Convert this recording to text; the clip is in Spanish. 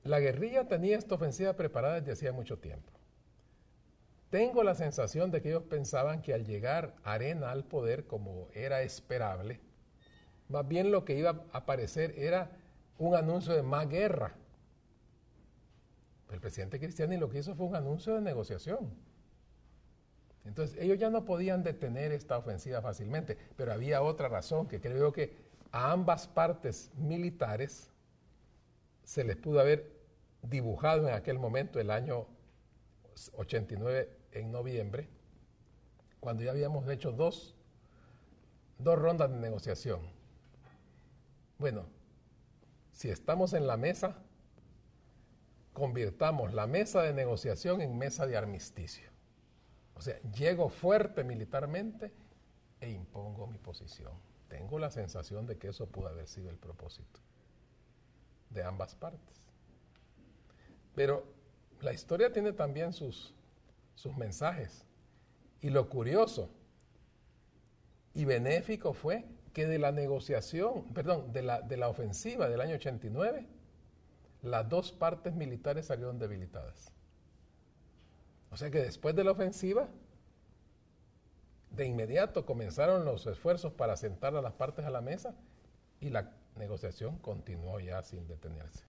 La guerrilla tenía esta ofensiva preparada desde hacía mucho tiempo. Tengo la sensación de que ellos pensaban que al llegar Arena al poder, como era esperable, más bien lo que iba a aparecer era un anuncio de más guerra. Pero el presidente Cristiani lo que hizo fue un anuncio de negociación. Entonces ellos ya no podían detener esta ofensiva fácilmente, pero había otra razón, que creo que a ambas partes militares se les pudo haber dibujado en aquel momento, el año 89 en noviembre, cuando ya habíamos hecho dos rondas de negociación. Bueno, si estamos en la mesa, convirtamos la mesa de negociación en mesa de armisticio. O sea, llego fuerte militarmente e impongo mi posición. Tengo la sensación de que eso pudo haber sido el propósito de ambas partes. Pero la historia tiene también sus mensajes. Y lo curioso y benéfico fue que de la negociación, perdón, de la ofensiva del año 89, las dos partes militares salieron debilitadas. O sea que después de la ofensiva, de inmediato comenzaron los esfuerzos para sentar a las partes a la mesa y la negociación continuó ya sin detenerse.